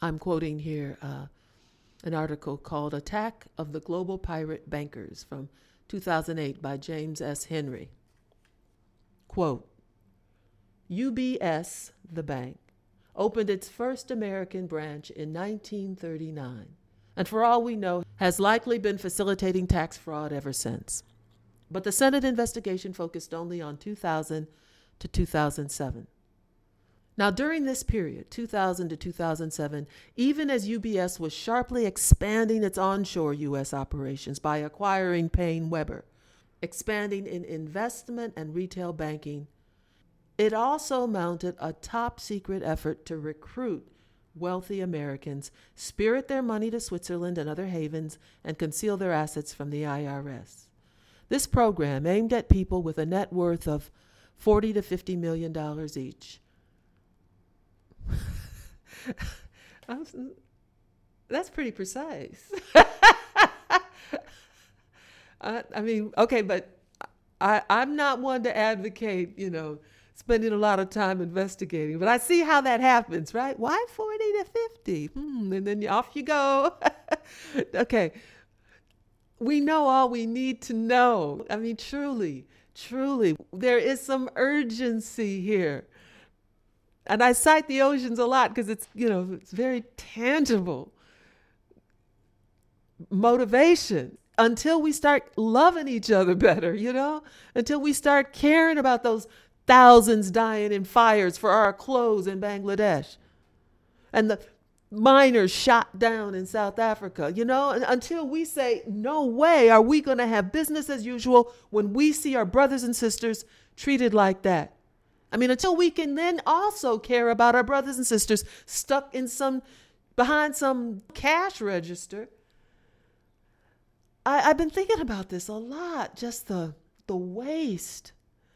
I'm quoting here an article called Attack of the Global Pirate Bankers from 2008 by James S. Henry. Quote, UBS, the bank, opened its first American branch in 1939, and for all we know, has likely been facilitating tax fraud ever since. But the Senate investigation focused only on 2000 to 2007. Now, during this period, 2000 to 2007, even as UBS was sharply expanding its onshore U.S. operations by acquiring PaineWebber, expanding in investment and retail banking, it also mounted a top-secret effort to recruit wealthy Americans, spirit their money to Switzerland and other havens, and conceal their assets from the IRS. This program, aimed at people with a net worth of $40 to $50 million each. That's pretty precise. I mean, okay, but I'm not one to advocate, spending a lot of time investigating, but I see how that happens, right? Why 40 to 50? And then off you go. Okay. We know all we need to know. I mean, truly, there is some urgency here. And I cite the oceans a lot because it's very tangible motivation until we start loving each other better, until we start caring about those thousands dying in fires for our clothes in Bangladesh and the miners shot down in South Africa, until we say, no way are we going to have business as usual when we see our brothers and sisters treated like that. I mean, until we can then also care about our brothers and sisters stuck behind some cash register. I've been thinking about this a lot, just the waste.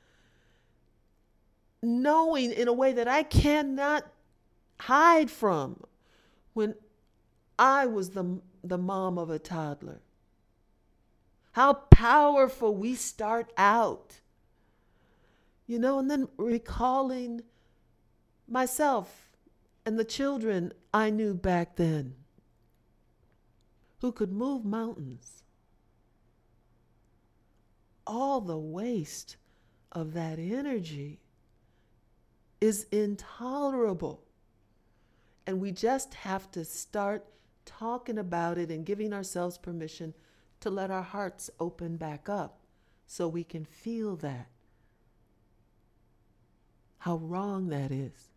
Knowing in a way that I cannot hide from when I was the mom of a toddler. How powerful we start out. And then recalling myself and the children I knew back then who could move mountains. All the waste of that energy is intolerable. And we just have to start talking about it and giving ourselves permission to let our hearts open back up so we can feel that. How wrong that is.